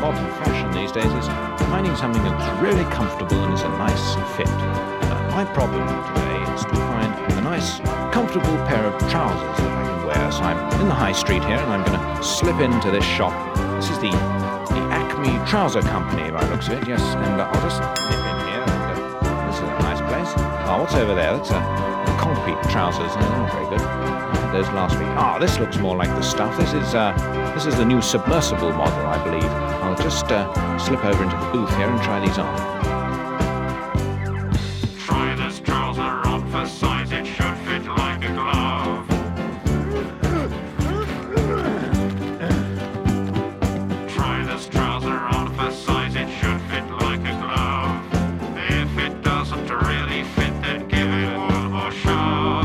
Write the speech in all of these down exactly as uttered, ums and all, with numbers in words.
hot fashion these days is finding something that's really comfortable and is a nice fit. Uh, my problem today is to find a nice, comfortable pair of trousers that I can wear. So I'm in the high street here, and I'm going to slip into this shop. This is the the Acme Trouser Company, by the looks of it. Yes, and uh, I'll just nip in here. And, uh, this is a nice place. Oh, what's over there? That's a uh, concrete trousers. No, they're not very good. Those last week. Ah, this looks more like the stuff. This is uh, this is the new submersible model, I believe. I'll just uh, slip over into the booth here and try these on. Try this trouser on for size. It should fit like a glove. Try this trouser on for size. It should fit like a glove. If it doesn't really fit, then give it one more shove.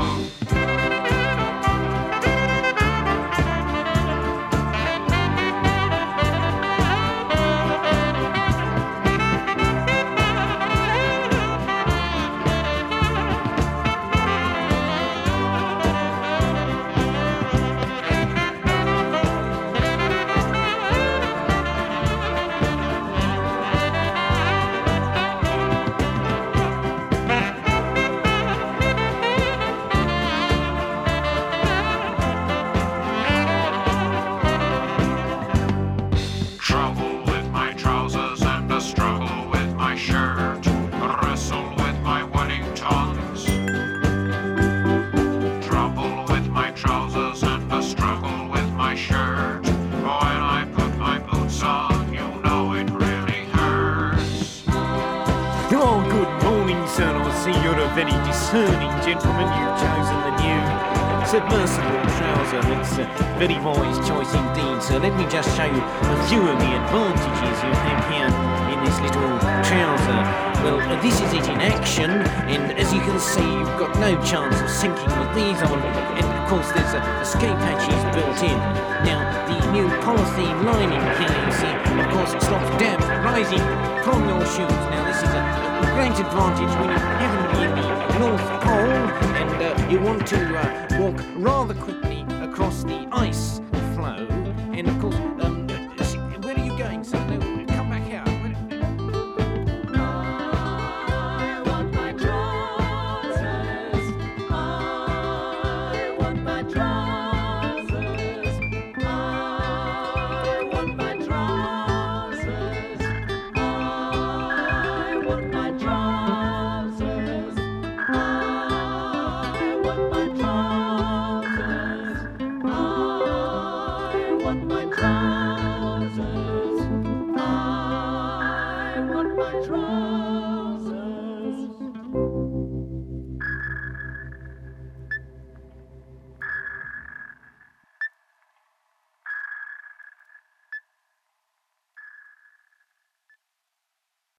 Trouble with my trousers and a struggle with my shirt. Wrestle with my Wellingtons. Trouble with my trousers and a struggle with my shirt. When I put my boots on, you know it really hurts. Oh, good morning, son. I see you're a very discerning gentleman. You've chosen the new submersible trouser. It's a very wise choice indeed, sir. Let me just show you a few of the advantages you have here in this little trouser. Well, uh, this is it in action, and as you can see, you've got no chance of sinking with these on. And of course, there's uh, escape hatches built in. Now, the new polythene lining here, you see, of course, it stops damp rising from your shoes. Now, this is a great advantage when you happen to be in the North Pole and uh, you want to uh, walk rather quickly across the ice floe. And of course, um, uh, s- where are you going, sir? No, come back out. Where- I want my trousers. I want my trousers. I want my trousers. I want my trousers. I want my trousers. I want my trousers. I want my trousers.